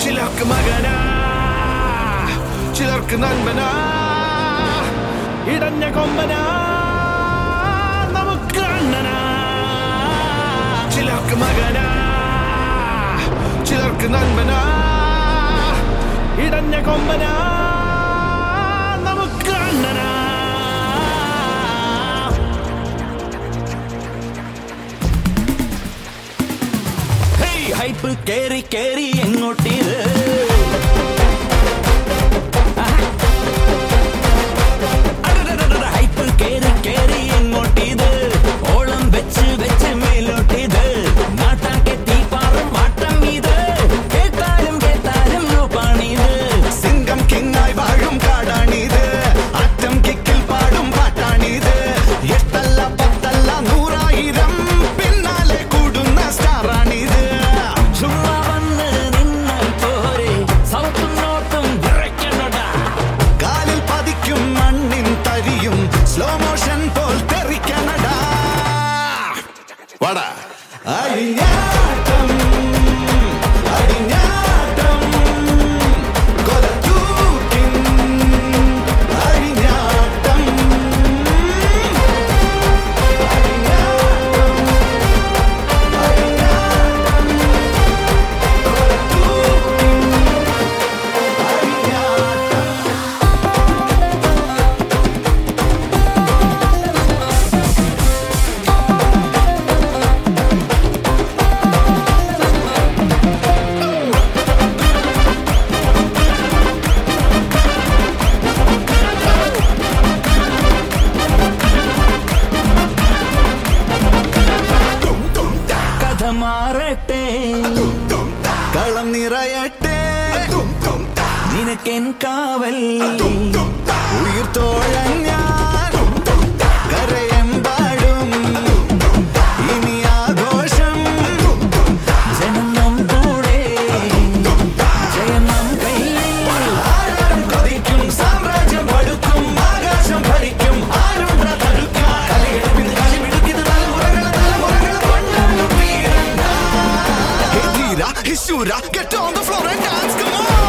ചിലർക്ക് മകനാ, ചിലർക്ക് നന്മനാ, ഇടഞ്ഞ കൊമ്പനാ, നമുക്ക് അണ്ണനാ. ചിലർക്ക് മകനാ, ചിലർക്ക് നന്മനാ, ഇടഞ്ഞ കൊമ്പനാ, നമുക്ക് അണ്ണനാ. ഹൈപ്പ് കേറി കേറി എങ്ങോട്ടീത് ഹൈപ്പ് കേറി കേറി എങ്ങോട്ടീത് ഓളം വെച്ച് വെച്ച് മേലോട്ടീത് നാട്ടാൻ കെത്തി പാറും മാട്ടം ഇത് കേട്ടാലും കേട്ടാലും രൂപാണിത് സിംഗം കിങ്ങായി വാഴും കാടാണിത് അറ്റം കിക്കിൽ പാടും പാട്ടാണിത് എട്ടല്ല പത്തല്ല 100,000 പിന്നാലെ കൂടുന്ന സ്റ്റാറാണിത് ചുമ്മാ വന്ന് നിന്നാൽ പോരെ സൗത്തും നോട്ടും വിറയ്ക്കണടാ കാലിൽ പതിക്കും മണ്ണിൻ തരിയും സ്ലോ മോഷൻ പോൽ തെറിക്കണടാ വടാ അഴിഞ്ഞാട്ടം അഴിഞ്ഞാട്ടം കൊലത്തൂക്കിൻ അഴിഞ്ഞാട്ടം കഥ മാറട്ടെ കളം നിറയട്ടെ നിനക്കെൻ കാവൽ ഉയിർത്തോഴൻ ഞാൻ കരയെമ്പാടും ഇനി ആഘോഷം ജനം കൂടെ ജയനം കയ്യിൽ ആരും കൊതിക്കും സാമ്രാജ്യം പടുക്കും ആകാശം ഭരിക്കും ആരുണ്ട തടുക്കാൻ കളിയെടുപ്പിന് കളിമിടുക്കിത് തലമുറകൾ കൊണ്ടാടും വീരൻ. Hey, Tira, hey, Shura, get on the floor and dance, come on.